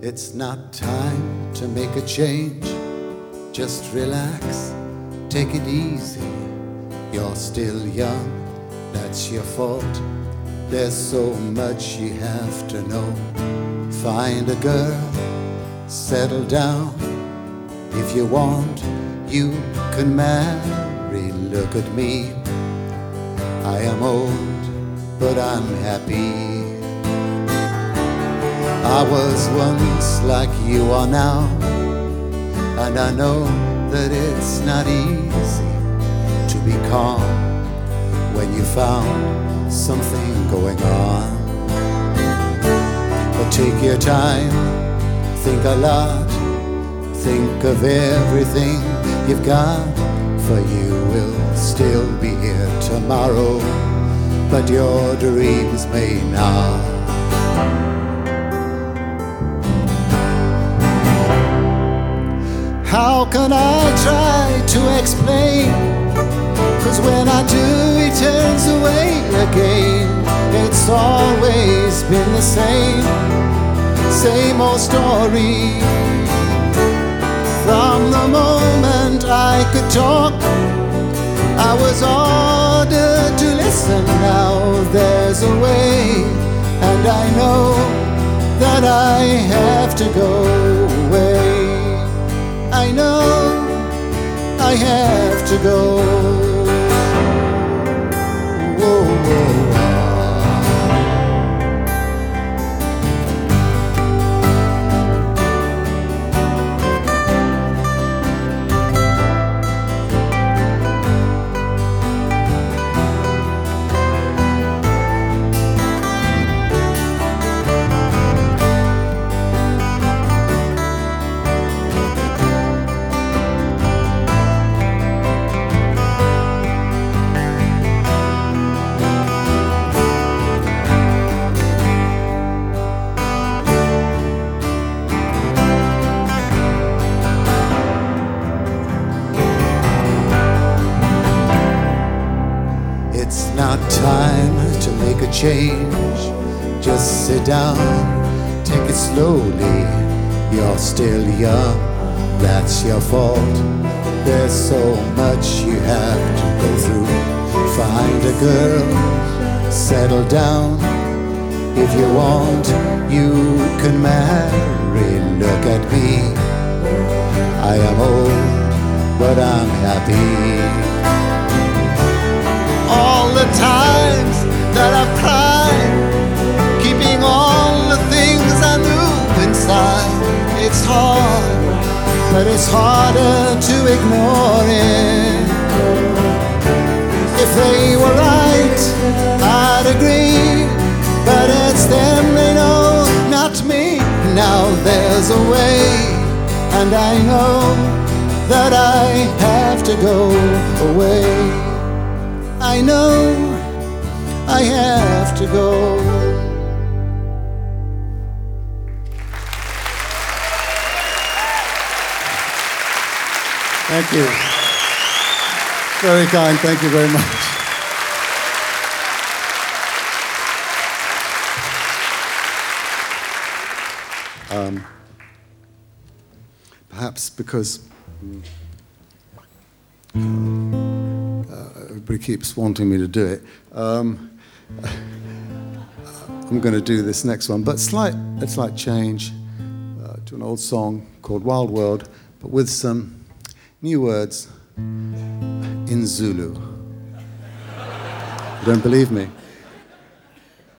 It's not time to make a change. Just relax, take it easy. You're still young, that's your fault. There's so much you have to know. Find a girl, settle down. If you want, you can marry. Look at me, I am old, but I'm happy. I was once like you are now, and I know that it's not easy to be calm when you found something going on. But take your time, think a lot, think of everything you've got, for you will still be here tomorrow, but your dreams may not. How can I try to explain? 'Cause when I do, he turns away again. It's always been the same old story. From the moment I could talk, I was ordered to listen. Now there's a way, and I know that I have to go away. I know I have to go. Whoa, whoa. It's not time to make a change. Just sit down, take it slowly. You're still young, that's your fault. There's so much you have to go through. Find a girl, settle down. If you want, you can marry. Look at me, I am old, but I'm happy. All the times that I've cried, keeping all the things I knew inside. It's hard, but it's harder to ignore it. If they were right, I'd agree, but it's them they know, not me. Now there's a way, and I know that I have to go away. I know I have to go. Thank you. Very kind, thank you very much. Perhaps because everybody keeps wanting me to do it. I'm going to do this next one, but it's like change to an old song called Wild World, but with some new words in Zulu. You don't believe me?